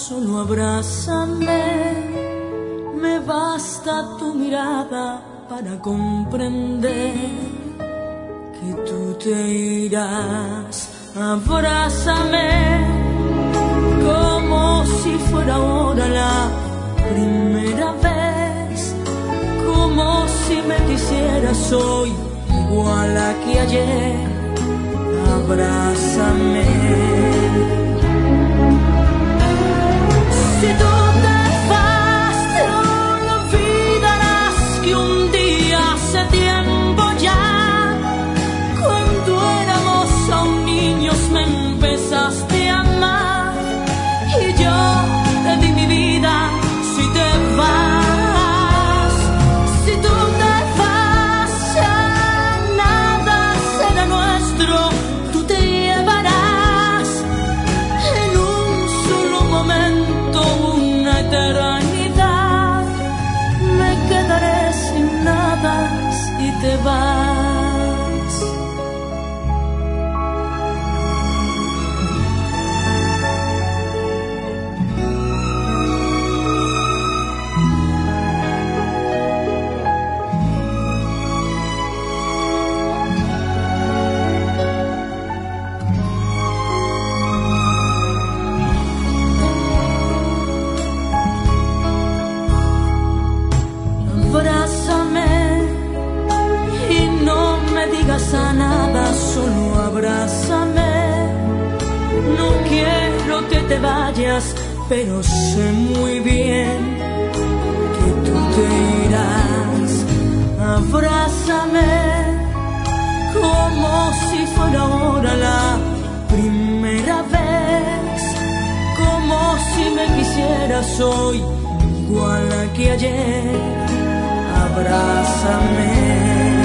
solo abrázame. Me basta tu mirada para comprender que tú te irás. Abrázame como si fuera ahora la primera vez, como si me quisieras hoy igual a que ayer. Abrázame. Si tú te vas, te olvidarás que un día hace tiempo ya, cuando éramos aún niños, me empezaste a amar y yo te di mi vida. Si te vas, si tú te vas, ya nada será nuestro. Tú te llevarás en un solo momento una eternidad. Me quedaré sin nada si te vas. Abrázame y no me digas a nada, solo abrázame. No quiero que te vayas, pero sé muy bien que tú te irás. Abrázame como si fuera ahora la primera vez, como si me quisieras hoy igual a que ayer. Abrázame.